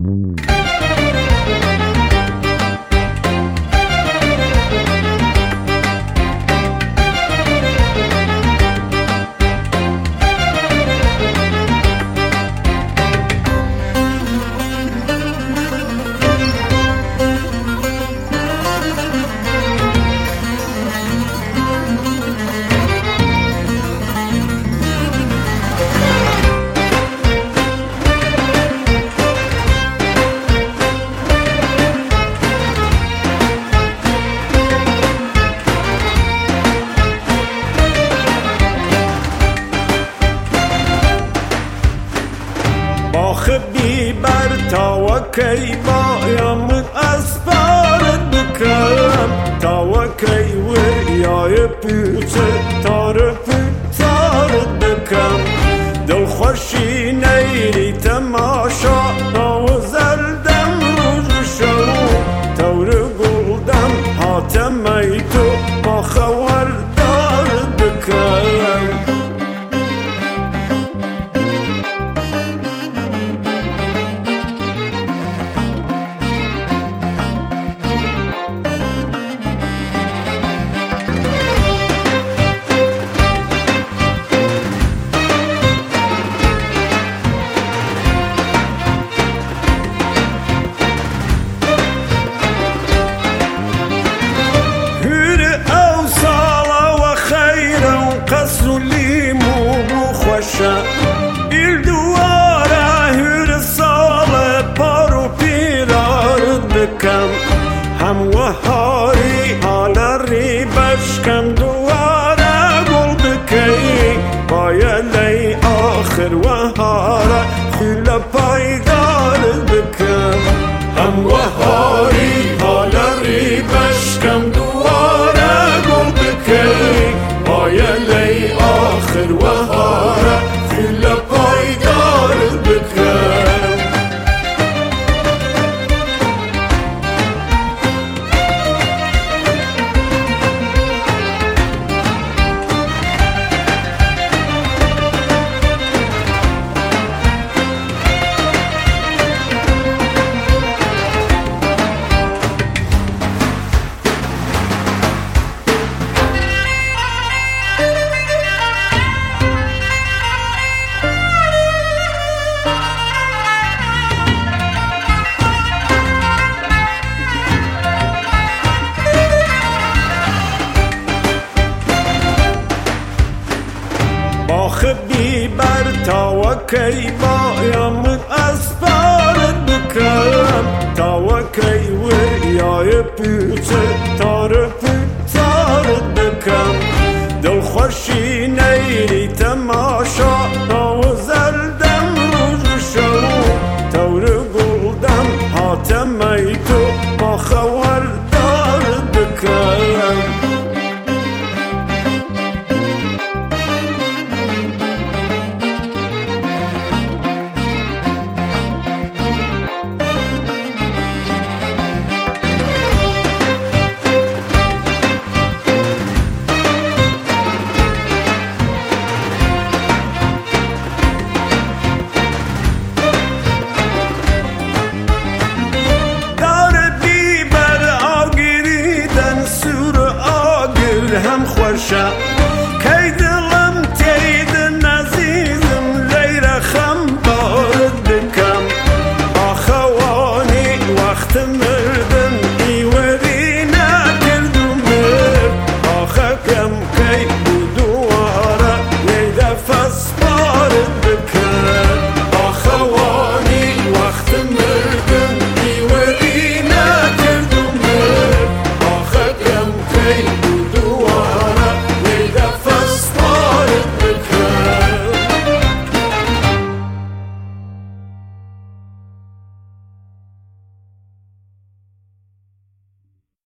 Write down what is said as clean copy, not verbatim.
باخ بیبر تا و کی بایم اسپارت بکرم تا و کی وریای پوچه تار پوچارت بکرم دل خوشی نیری تماشا تا و زردم روز شو تور گلدم حاتمی تو با خوار دارت بکرم Bir duvara hür sale paru pirarıd bikam Hem vahari haleri başkam duvara gul bikay Bayalay akhir vahara khula paydarıd bikam Hem vahari haleri başkam duvara gul bikay Bayalay akhir vahara خلا پایدار بکرم باخ بیبر تا و کی بایم اسپارت بکرم تا و کی وریای پوچه تار پوچارت بکرم دل خوشی نیری تماشا تا و زردم روز شو تور گلدم حاتمی تو با خوار دارت بکرم هم خوشا